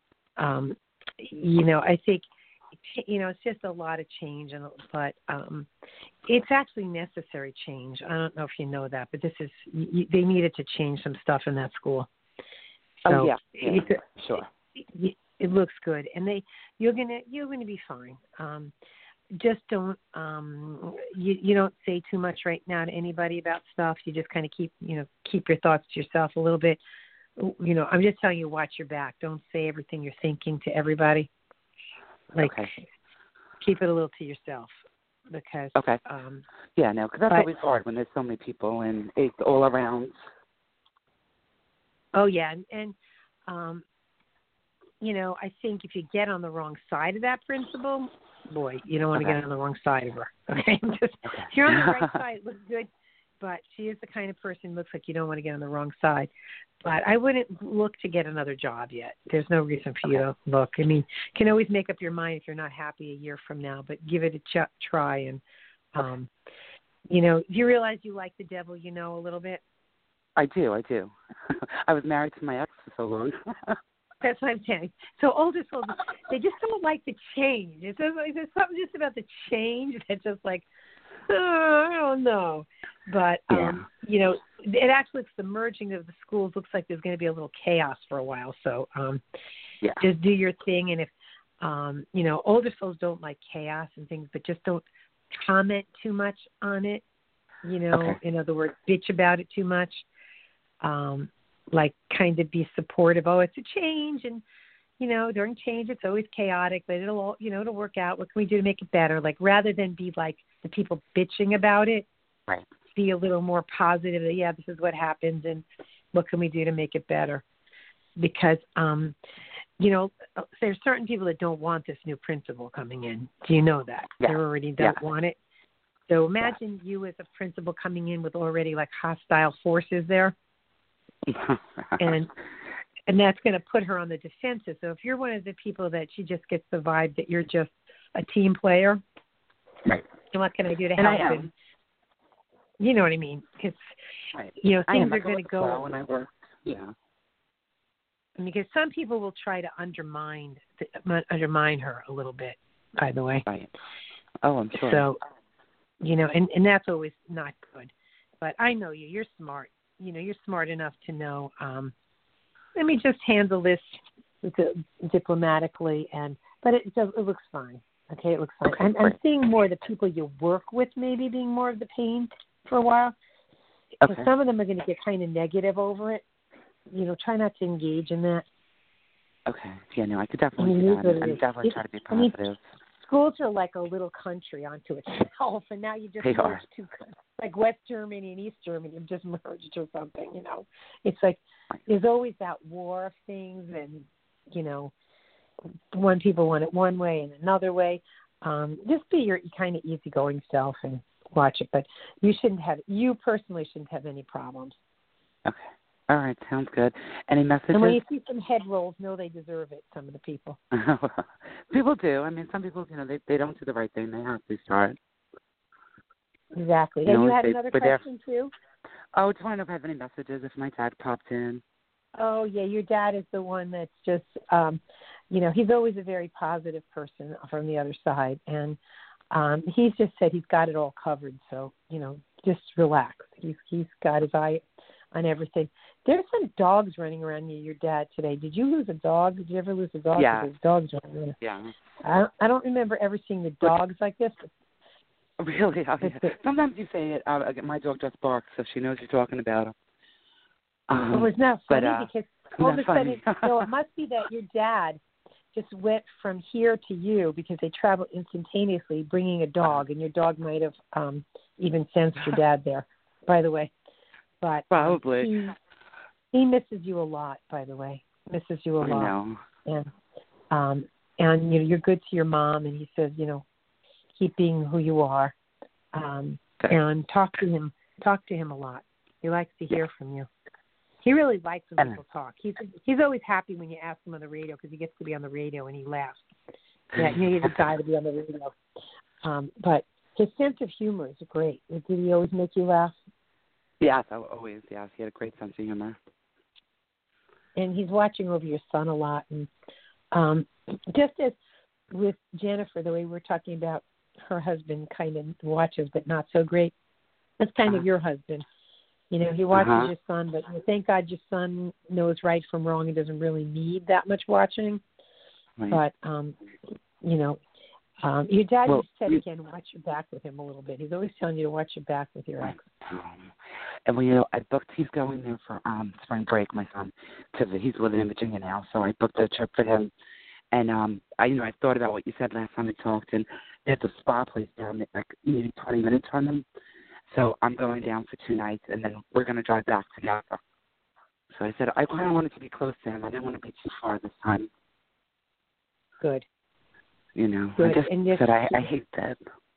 I think, it's just a lot of change, but it's actually necessary change. I don't know if you know that, but they needed to change some stuff in that school. So sure. It looks good, and you're gonna be fine. just don't you don't say too much right now to anybody about stuff. You just kind of keep your thoughts to yourself a little bit. I'm just telling you, watch your back. Don't say everything you're thinking to everybody. Okay. Keep it a little to yourself, because okay. Because that's always hard when there's so many people and it's all around. Oh yeah, and I think if you get on the wrong side of that principal, boy, you don't want to get on the wrong side of her. Okay, if you're on the right side, it looks good, but she is the kind of person who looks like you don't want to get on the wrong side. But I wouldn't look to get another job yet. There's no reason for you to look. I mean, you can always make up your mind if you're not happy a year from now, but give it a try. And, do you realize you like the devil, a little bit? I do. I was married to my ex for so long. That's what I'm saying. So older souls, they just don't like the change. There's something just about the change that's just like, I don't know. But, it actually looks, the merging of the schools looks like there's going to be a little chaos for a while. So just do your thing. And if, older souls don't like chaos and things, but just don't comment too much on it. In other words, bitch about it too much. Like kind of be supportive. Oh, it's a change. And, during change, it's always chaotic, but it'll work out. What can we do to make it better? Like, rather than be like the people bitching about it, right. Be a little more positive. That, this is what happens, and what can we do to make it better? Because, there's certain people that don't want this new principal coming in. Do you know that? Yeah. They already don't want it. So imagine you as a principal coming in with already like hostile forces there. And that's going to put her on the defensive. So if you're one of the people that she just gets the vibe that you're just a team player, right? And what can I do to help? And you know what I mean? Because things are going to go when I work. Yeah. Because some people will try to undermine her a little bit. By the way. Right. Oh, I'm sure. So, and that's always not good. But I know you. You're smart. You're smart enough to know. Let me just handle this diplomatically, but it looks fine. Okay, it looks fine. Okay, I'm seeing more of the people you work with maybe being more of the pain for a while. Okay. Some of them are going to get kind of negative over it. Try not to engage in that. Okay. Yeah, no, I could definitely do that. And definitely try to be positive. Schools are like a little country unto itself, and now you just merged two, like West Germany and East Germany have just merged or something. It's like there's always that war of things, and one people want it one way and another way. Just be your kind of easygoing self and watch it, but you personally shouldn't have any problems. Okay. All right, sounds good. Any messages? And when you see some head rolls, know they deserve it, some of the people. People do. I mean, some people, they don't do the right thing. They have to start. Exactly. And you had another question, too? Oh, just want to know if I have any messages, if my dad popped in. Oh, yeah, your dad is the one that's just, he's always a very positive person from the other side. And he's just said he's got it all covered. So, just relax. He's got his eye on everything. There's some dogs running around near your dad today. Did you lose a dog? Did you ever lose a dog? Yeah. There's dogs running around. Yeah. I don't remember ever seeing the dogs like this. Really? Oh, yeah. Sometimes you say it. My dog just barks, so she knows you're talking about him. It was not funny because all of a sudden, it must be that your dad just went from here to you because they traveled instantaneously, bringing a dog, and your dog might have even sensed your dad there. By the way, but probably he misses you a lot. By the way, misses you a lot. I know. And you're good to your mom, and he says, keep being who you are, and talk to him a lot. He likes to hear from you. He really likes when people talk. He's always happy when you ask him on the radio because he gets to be on the radio and he laughs. Yeah, he's a guy to be on the radio. But his sense of humor is great. Did he always make you laugh? Yes, always. Yes, he had a great sense of humor. And he's watching over your son a lot. And just as with Jennifer, the way we're talking about her husband kind of watches but not so great, that's kind of your husband. He watches your son, but thank God your son knows right from wrong and doesn't really need that much watching. Right. But, Your dad Well, just said again, watch your back with him a little bit. He's always telling you to watch your back with your ex. And I booked. He's going there for spring break. My son, because he's living in Virginia now, so I booked a trip for him. And I thought about what you said last time we talked, and there's a spa place down there, like maybe 20 minutes from them. So I'm going down for 2 nights, and then we're going to drive back together. So I said I kind of wanted to be close to him. I didn't want to be too far this time. Good. I just said I hate that.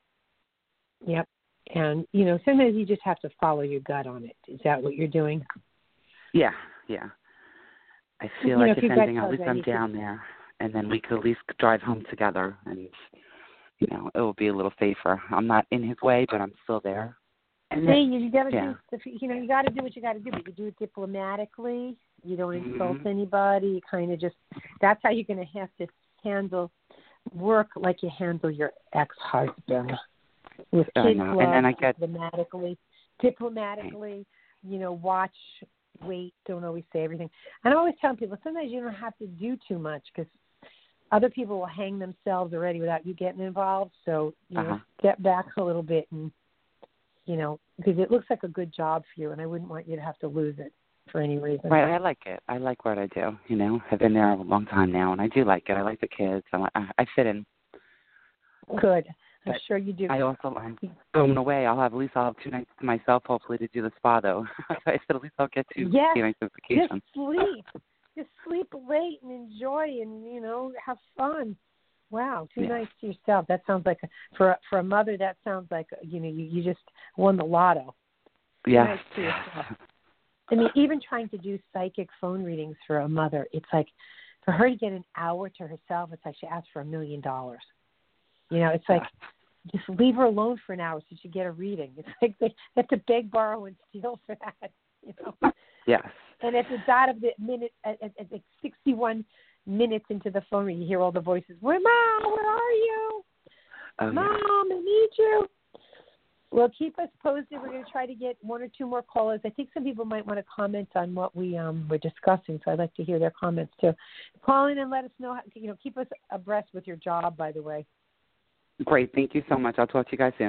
Yep. And, sometimes you just have to follow your gut on it. Is that what you're doing? Yeah. I feel like if anything, at least I'm down there, and then we could at least drive home together, and, it will be a little safer. I'm not in his way, but I'm still there. And you got to do, you got to do what you got to do. But you do it diplomatically. You don't insult anybody. You kind of that's how you're going to have to handle work like you handle your ex-husband. With kids love, and then I get diplomatically, watch, wait, don't always say everything. And I always tell people, sometimes you don't have to do too much because other people will hang themselves already without you getting involved. So, step back a little bit and, because it looks like a good job for you, and I wouldn't want you to have to lose it for any reason. Right, I like it. I like what I do, I've been there a long time now, and I do like it. I like the kids. I fit in. Good. I'm sure you do. I also going away. I'll have 2 nights to myself, hopefully, to do the spa, though. I said at least I'll get 2 nights of vacation. Just sleep late and enjoy, and have fun. Wow, 2 nights to yourself. That sounds like for a mother. That sounds like you just won the lotto. 2 nights to yourself. I mean, even trying to do psychic phone readings for a mother, it's like for her to get an hour to herself, it's like she asked for $1 million. It's like just leave her alone for an hour so she get a reading. It's like they have to beg, borrow, and steal for that. Yes. And at the dot of the minute, at 61 minutes into the phone ring, you hear all the voices. Mom, where are you? Mom, I need you. Well, keep us posted. We're going to try to get 1 or 2 more callers. I think some people might want to comment on what we were discussing, so I'd like to hear their comments too. Call in and let us know. Keep us abreast with your job, by the way. Great. Thank you so much. I'll talk to you guys soon.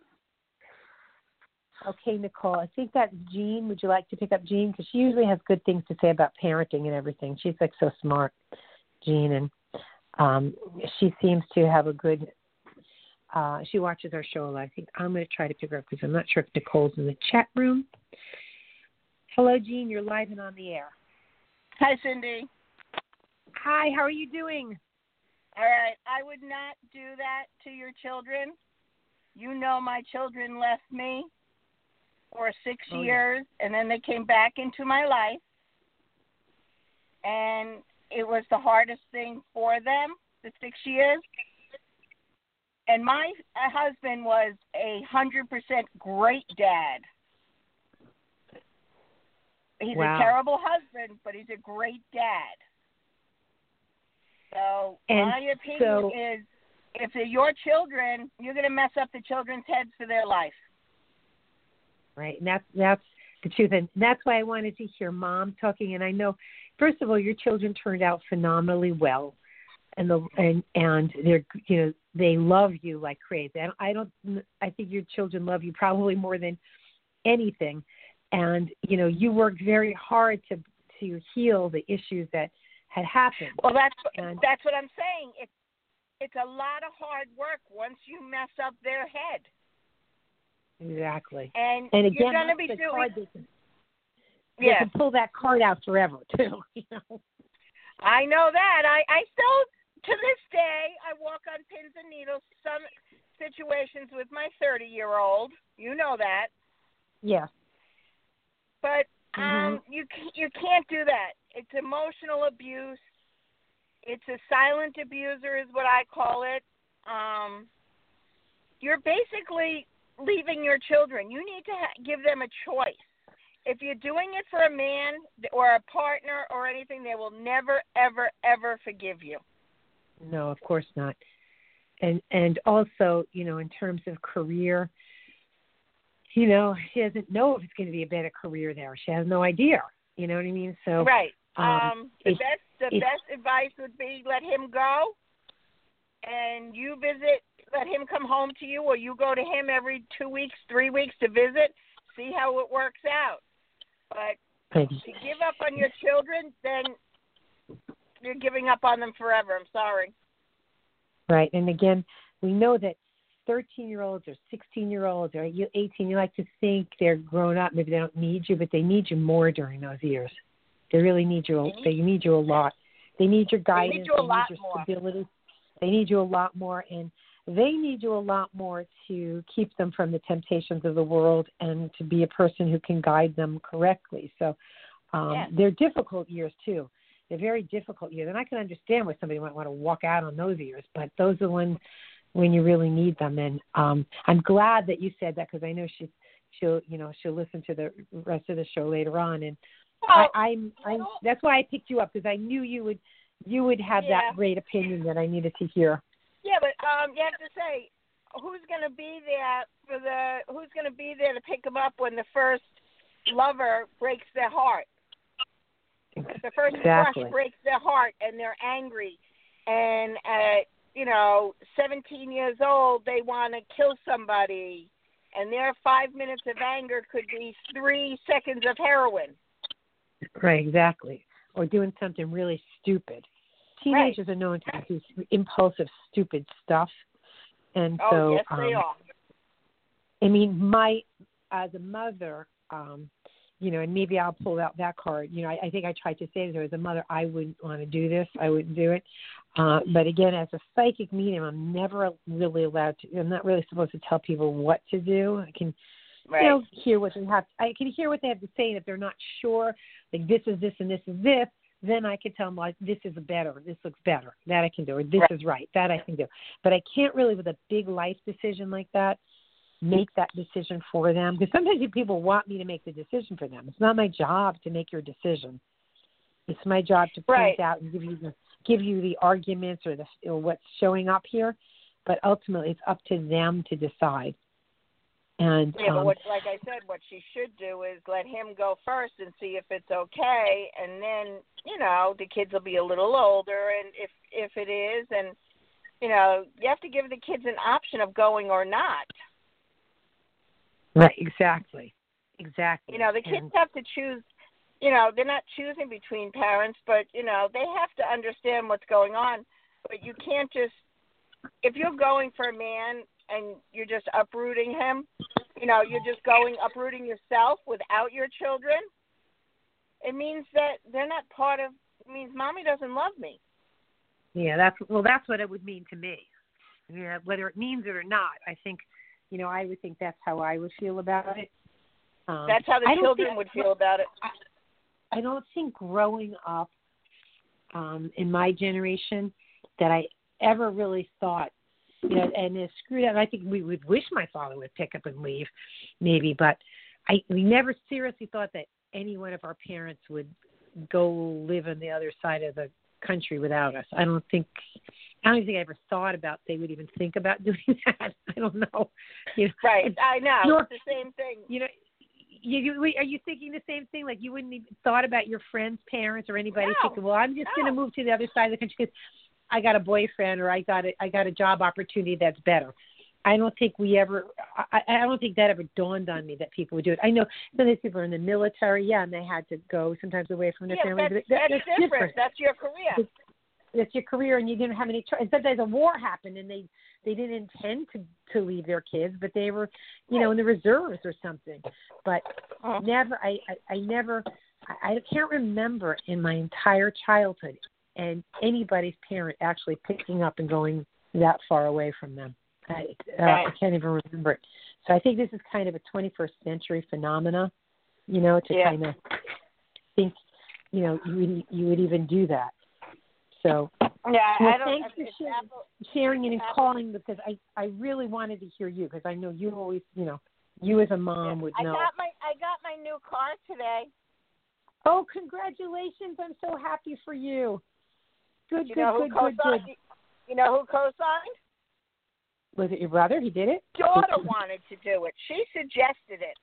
Okay, Nicole. I think that's Jean. Would you like to pick up Jean? Because she usually has good things to say about parenting and everything. She's like so smart, Jean, and she seems to have a good. She watches our show a lot. I think I'm going to try to pick her up because I'm not sure if Nicole's in the chat room. Hello, Jean. You're live and on the air. Hi, Cindy. Hi. How are you doing? All right. I would not do that to your children. My children left me for 6 years, and then they came back into my life. And it was the hardest thing for them, the 6 years. And my husband was 100% great dad. He's a terrible husband, but he's a great dad. So my opinion is, if they're your children, you're going to mess up the children's heads for their life. Right, and that's the truth, and that's why I wanted to hear Mom talking. And I know, first of all, your children turned out phenomenally well, and they're they love you like crazy. I think your children love you probably more than anything, and you worked very hard to heal the issues that had happened. Well, that's what I'm saying. It's a lot of hard work once you mess up their head. Exactly. And again, you're going to be doing. They can pull that card out forever too. I know that. I still, to this day, I walk on pins and needles. Some situations with my 30-year-old. You know that. Yeah. But you can't do that. It's emotional abuse. It's a silent abuser is what I call it. You're basically leaving your children. You need to give them a choice. If you're doing it for a man or a partner or anything, they will never, ever, ever forgive you. No, of course not. And also, in terms of career, she doesn't know if it's going to be a better career there. She has no idea. You know what I mean? So right. The best advice would be let him go. and you visit, let him come home to you, or you go to him every 2 weeks, 3 weeks to visit, see how it works out. But to give up on your children, then you're giving up on them forever. I'm sorry. Right. And again, we know that 13-year-olds or 16-year-olds or 18, you like to think they're grown up. Maybe they don't need you, but they need you more during those years. They really need you. They need you a lot. They need your guidance. They need you a lot your more. Stability. They need you a lot more, and they need you a lot more to keep them from the temptations of the world and to be a person who can guide them correctly. So they're difficult years, too. They're very difficult years. And I can understand why somebody might want to walk out on those years, but those are the ones when you really need them. And I'm glad that you said that, because I know she'll listen to the rest of the show later on. And I'm that's why I picked you up, because I knew you would have that great opinion that I needed to hear. Yeah, but you have to say who's going to be there who's going to be there to pick them up when the first lover breaks their heart. The first crush breaks their heart, and they're angry, and at 17 years old, they want to kill somebody, and their 5 minutes of anger could be 3 seconds of heroin. Right, exactly. Or doing something really stupid. Teenagers are known to do impulsive, stupid stuff. And so, yes, they are. I mean, as a mother, and maybe I'll pull out that card. I think I tried to say to her, as a mother, I wouldn't want to do this. I wouldn't do it. But again, as a psychic medium, I'm never really allowed to. I'm not really supposed to tell people what to do. I can, hear what they have. I can hear what they have to say, and if they're not sure, like this is this and this is this, then I can tell them, like, this is better. This looks better. That I can do. Or this is right. That I can do. But I can't really, with a big life decision like that, make that decision for them, because sometimes people want me to make the decision for them. It's not my job to make your decision. It's my job to point out and give you the arguments or what's showing up here, but ultimately it's up to them to decide. And but like I said, what she should do is let him go first and see if it's okay, and then the kids will be a little older, and if it is, and you have to give the kids an option of going or not. Right, exactly. The kids have to choose. They're not choosing between parents, but they have to understand what's going on. But you can't just, if you're going for a man and you're just uprooting him, you're just uprooting yourself without your children. It means that they're not part of. It means mommy doesn't love me. Yeah, that's what it would mean to me. Yeah, whether it means it or not, I think. I would think that's how I would feel about it. That's how the children would feel about it. I don't think growing up in my generation that I ever really thought, and it's screwed up. I think we would wish my father would pick up and leave, maybe, but we never seriously thought that any one of our parents would go live on the other side of the country without us. I don't think I ever thought about they would even think about doing that. I don't know. Right. I know. It's the same thing. Are you thinking the same thing? Like you wouldn't even thought about your friends' parents or anybody thinking, well, I'm just going to move to the other side of the country because I got a boyfriend or I got a job opportunity that's better. I don't think I don't think that ever dawned on me that people would do it. I know some of these people are in the military, and they had to go sometimes away from their family. That's different. That's your career. It's your career, and you didn't have any choice. And sometimes a war happened, and they didn't intend to leave their kids, but they were, in the reserves or something. But never, I can't remember in my entire childhood and anybody's parent actually picking up and going that far away from them. I can't even remember it. So I think this is kind of a 21st century phenomena, to kind of think, you would even do that. So thanks for sharing and calling, because I really wanted to hear you, because I know you always, you as a mom would know. I got my new car today. Oh, congratulations. I'm so happy for you. Good. You know who co-signed? Was it your brother? He did it? Daughter wanted to do it. She suggested it.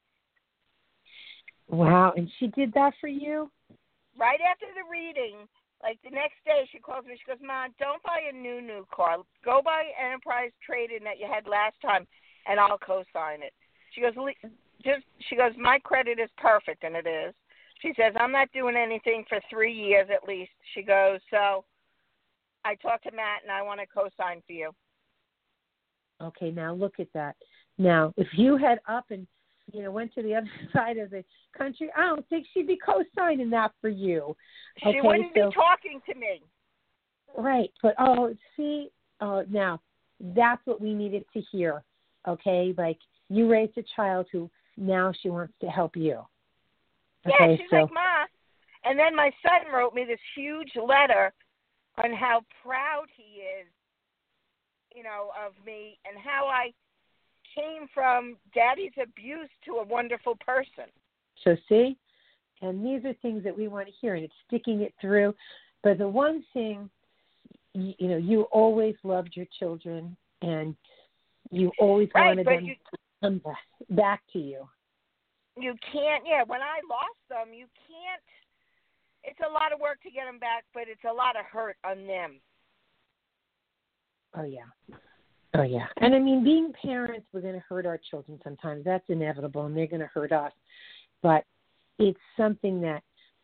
Wow, and she did that for you? Right after the reading, Like the next day, she calls me. She goes, "Mom, don't buy a new car. Go buy Enterprise trade-in that you had last time, and I'll co-sign it." She goes, She goes, "My credit is perfect," and it is. She says, "I'm not doing anything for 3 years at least." She goes, "So I talked to Matt, and I want to co-sign for you." Okay, now look at that. Now, if you had up and went to the other side of the country, I don't think she'd be co-signing that for you. Okay, she wouldn't be talking to me. Right, but now that's what we needed to hear. Okay, like you raised a child who now she wants to help you. Okay, yeah, she's like, "Ma," and then my son wrote me this huge letter on how proud he is, of me and how I came from Daddy's abuse to a wonderful person. So see, and these are things that we want to hear, and it's sticking it through. But the one thing, you always loved your children, and you always wanted them to come back to you. You can't, when I lost them, you can't, it's a lot of work to get them back, but it's a lot of hurt on them. Oh, yeah. And I mean, being parents, we're going to hurt our children sometimes. That's inevitable, and they're going to hurt us. But it's something that,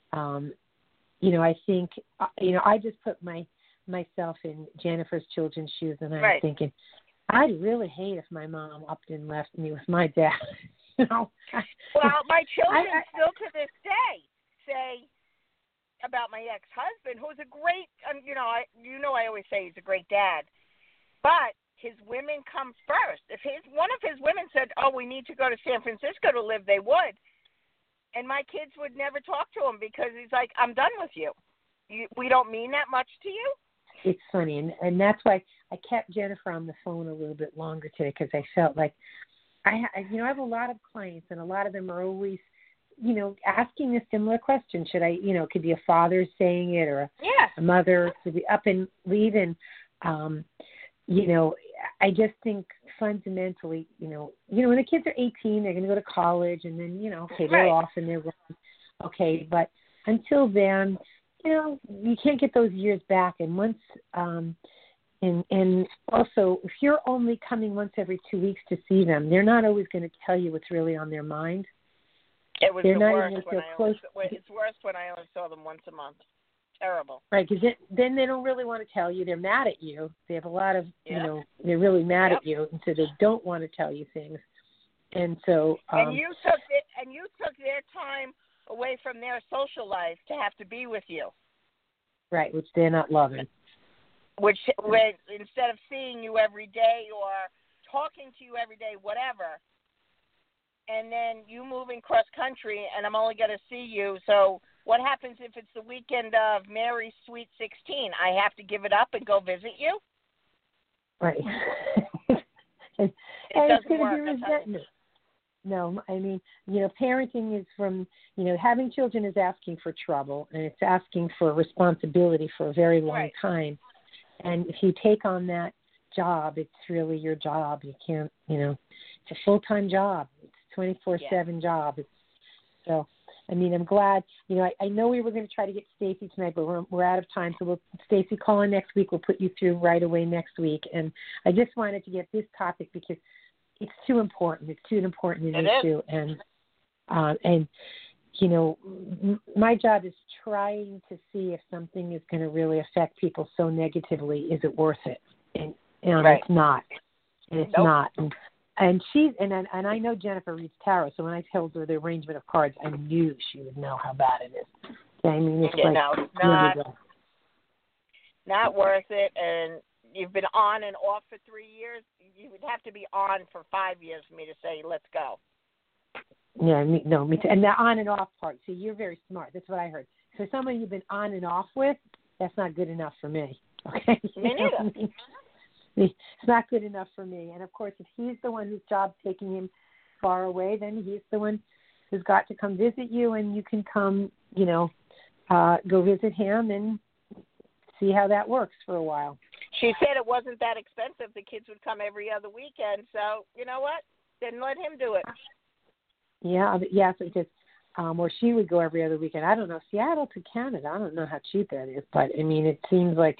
I think, I just put myself in Jennifer's children's shoes, and I'm thinking, I'd really hate if my mom upped and left me with my dad. Well, my children still to this day say about my ex-husband, who's a great, I always say he's a great dad, but his women come first. If one of his women said, "Oh, we need to go to San Francisco to live," they would. And my kids would never talk to him because he's like, "I'm done with you. We don't mean that much to you." It's funny, and that's why I kept Jennifer on the phone a little bit longer today, because I felt like I have a lot of clients, and a lot of them are always, asking a similar question. Should I, it could be a father saying it, or a mother, could be up and leave. And, I just think fundamentally, when the kids are 18, they're going to go to college, and then, they're off and they're gone. Okay, but until then, you can't get those years back. And once, and also, if you're only coming once every 2 weeks to see them, they're not always going to tell you what's really on their mind. It was the worst it's worse when I only saw them once a month. Terrible. Right, because then they don't really want to tell you. They're mad at you. They have a lot of, they're really mad at you, and so they don't want to tell you things. And so, and you took their time away from their social life to have to be with you. Right, which they're not loving. Which, instead of seeing you every day or talking to you every day, whatever, and then you moving cross country, and I'm only going to see you. So what happens if it's the weekend of Mary's Sweet 16? I have to give it up and go visit you? Right. and it's going to be resentment. No, I mean, parenting is from, having children is asking for trouble, and it's asking for responsibility for a very long time. And if you take on that job, it's really your job. You can't, it's a full-time job. It's a 24/7 job. So, I mean, I'm glad, I know we were going to try to get Stacy tonight, but we're out of time. So Stacy, call in next week. We'll put you through right away next week. And I just wanted to get this topic because it's too important. It's too important an issue. And my job is trying to see if something is going to really affect people so negatively. Is it worth it? And it's not. And it's not. And I know Jennifer reads tarot, so when I told her the arrangement of cards, I knew she would know how bad it is. I mean, it's not worth it. And you've been on and off for 3 years. You would have to be on for 5 years for me to say, let's go. Yeah, me too. And the on and off part. See, you're very smart. That's what I heard. So someone you've been on and off with, that's not good enough for me. Okay? Me neither. It's not good enough for me. And, of course, if he's the one whose job's taking him far away, then he's the one who's got to come visit you, and you can come, go visit him and see how that works for a while. She said it wasn't that expensive. The kids would come every other weekend. So, you know what? Then let him do it. Yeah, so because or she would go every other weekend. I don't know. Seattle to Canada, I don't know how cheap that is, but I mean, it seems like,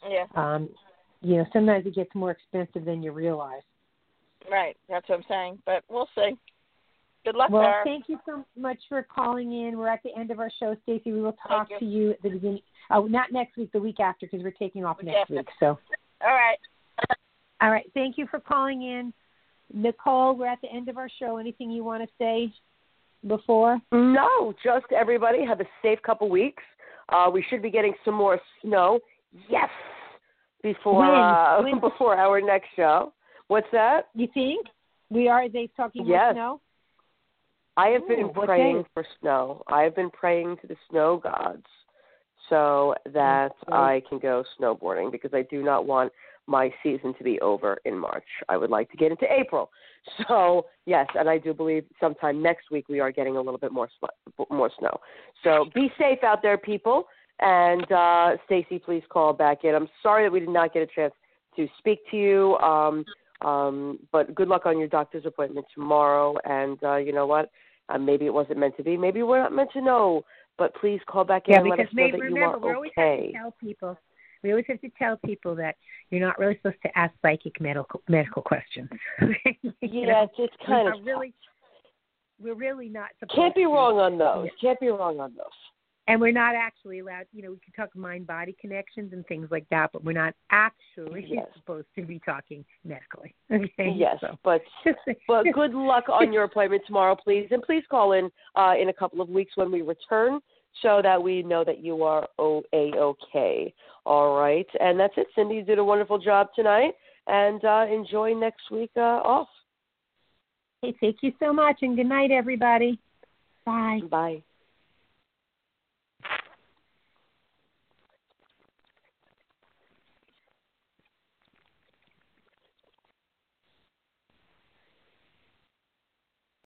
sometimes it gets more expensive than you realize. Right, that's what I'm saying. But we'll see. Good luck well, there. Thank you so much for calling in. We're at the end of our show, Stacey. We will talk to you at the beginning. Oh, not next week, the week after, because we're taking off next week. So. All right. All right. Thank you for calling in. Nicole, we're at the end of our show. Anything you want to say before? No, just everybody have a safe couple weeks. We should be getting some more snow. Yes, before our next show. What's that? You think? Are they talking more snow? I have been praying for snow. I have been praying to the snow gods so that I can go snowboarding, because I do not want my season to be over in March. I would like to get into April. So, yes, and I do believe sometime next week we are getting a little bit more snow. So be safe out there, people. And, Stacey, please call back in. I'm sorry that we did not get a chance to speak to you, but good luck on your doctor's appointment tomorrow. And you know what? Maybe it wasn't meant to be. Maybe we're not meant to know. But please call back in and let us know that you are okay. We always have to tell people that you're not really supposed to ask psychic medical questions. Yes, it's kind of we're really not supposed Can't be to. wrong on those. Can't be wrong on those. And we're not actually allowed, we can talk mind-body connections and things like that, but we're not actually supposed to be talking medically. Okay? Yes, so. but good luck on your appointment tomorrow, please. And please call in a couple of weeks when we return so that we know that you are A-OK. All right. And that's it. Cindy did a wonderful job tonight. And enjoy next week off. Hey, thank you so much. And good night, everybody. Bye. Bye.